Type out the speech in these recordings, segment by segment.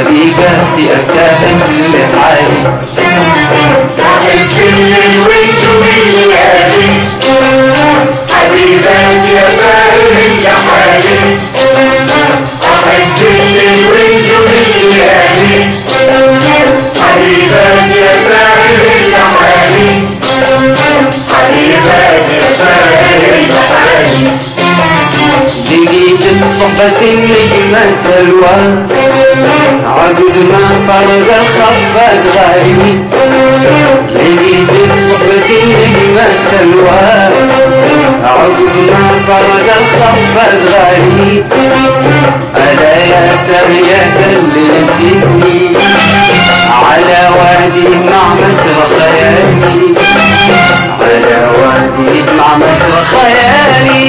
حبيباتي أكافئ لحالي أحبني وانتو بالليالي حبيباتي أكافئ لحالي أحبني وانتو بالليالي حبيباتي أكافئ لحالي حبيباتي أكافئ لحالي لقيت الصحبة النجمة سلوى عقد ما فرق خفت غالي لقيت الصحبة النجمة سلوى عقد ما فرق خفت غالي ألا يا سرية اللي نسيتني على وادي مع مسر خيالي على وادي مع مسر خيالي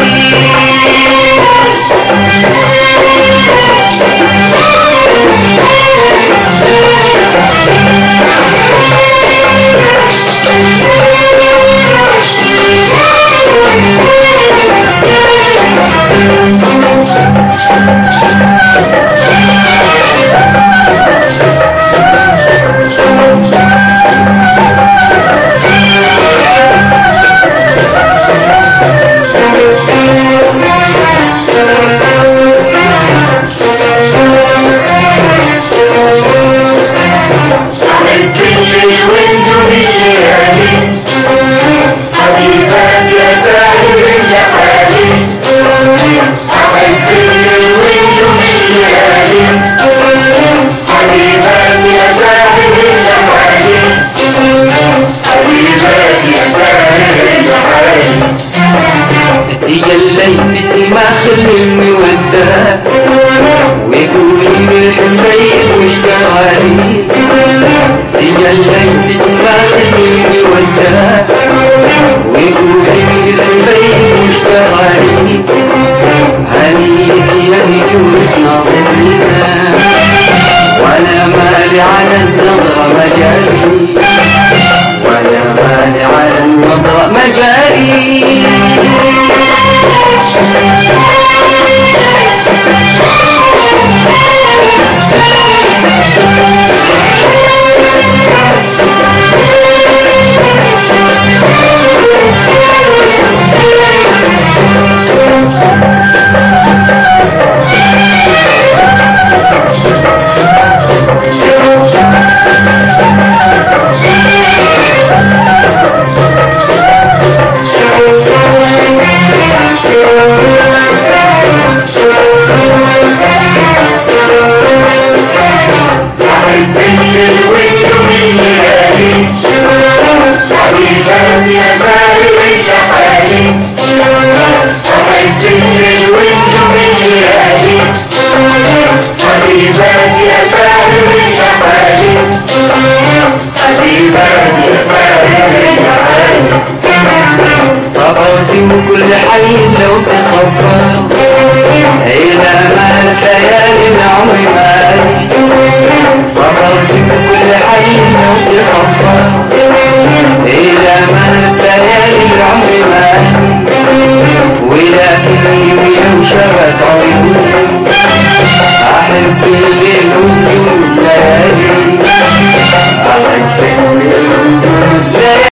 تجليت بسماخ المودة ويقولي من الحبيب واشتغالي تجليت بسماخ المودة ويقولي من الحبيب واشتغالي هنيك يا نجوم ناظرنا وانا مالي على النظرة مجالي وانا مالي على النظرة مجالي